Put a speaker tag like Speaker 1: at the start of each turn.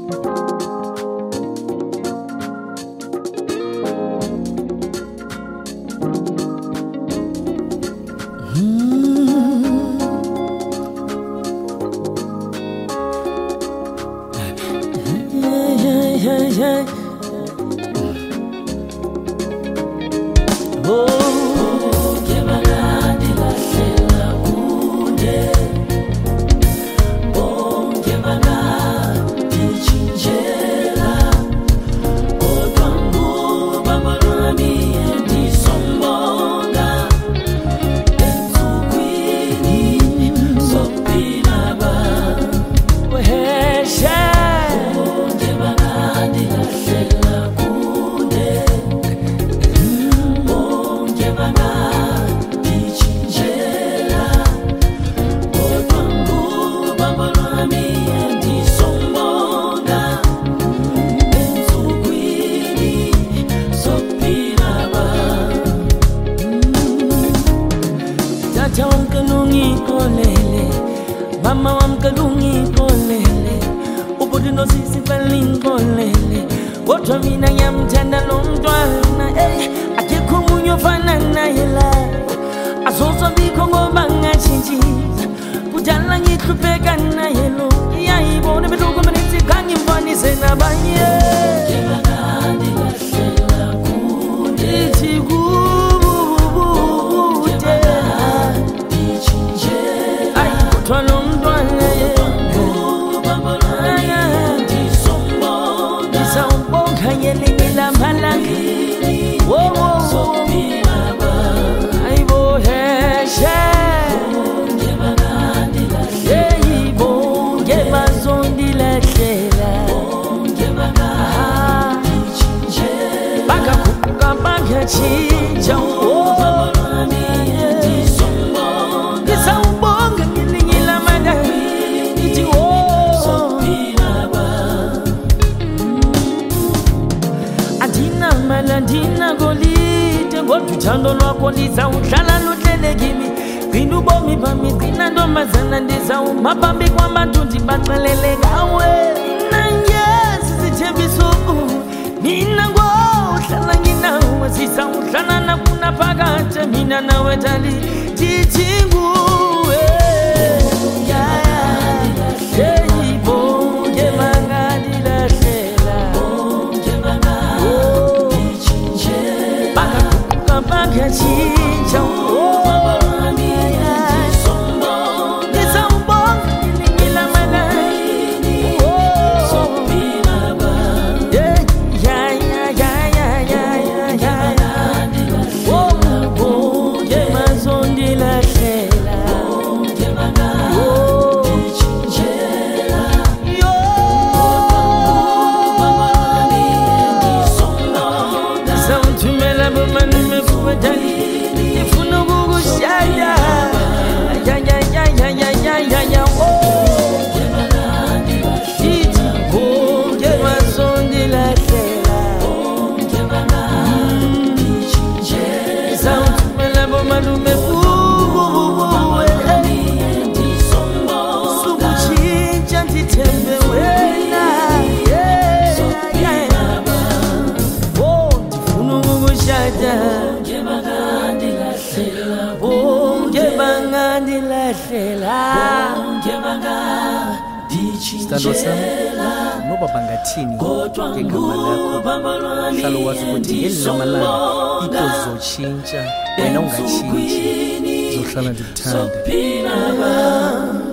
Speaker 1: Mama wamkalungi kolele ubuthi nosisi balinkolele kodwa mina ngiyamthanda lo mntwana akekho umunye ofana naye la azozwa bikho ngoba ngashintshisa kudala ngihlupheka naye lo iyayibona beluko manithi kangimfanise nabanye Chinja ngisawubonga ngilingira madami ngithi adina mala ndina golide kodwa uthando lwakho lizawuhlala luhlele kimi gcina ubomi bami gcina ntombazana ndizawuma phambi kwabantu ndibaxelele ngawe nanyazi zithembiso mina ngohlala nginawe sizawuhlala nakuna phakathi mina nawe dali ndithi nguwe bonke bangandilahlela bakaguquka bakatshintsha
Speaker 2: Sithandwa sami noba bangathini ngegama lakho hlala wazi ukuthi ngelilama lami into zizotshintsha wena ungatshintshi zohlala ndikuthanda.